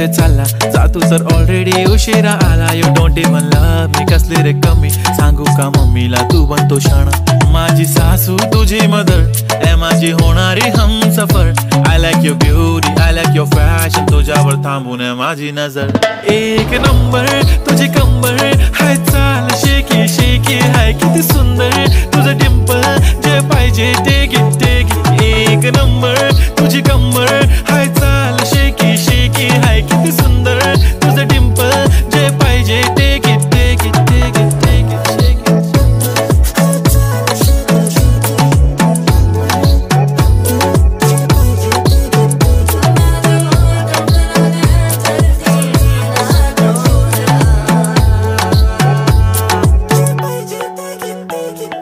कुठे चालला जा तू तर ऑलरेडी उशिरा आला. You don't even love me कसली रे कमी सांगू का मम्मीला तू बनतो शाणा. माझी सासू तुझी मदर ए माझी होणारी हमसफर. I like your beauty I like your fashion तुझ्यावर थांबून माझी नजर. एक नंबर तुझी कंबर हाय चाल शेकी शेकी हाय किती सुंदर तुझं डिंपल जे पाहिजे ते घे ते घे. एक नंबर तुझी कंबर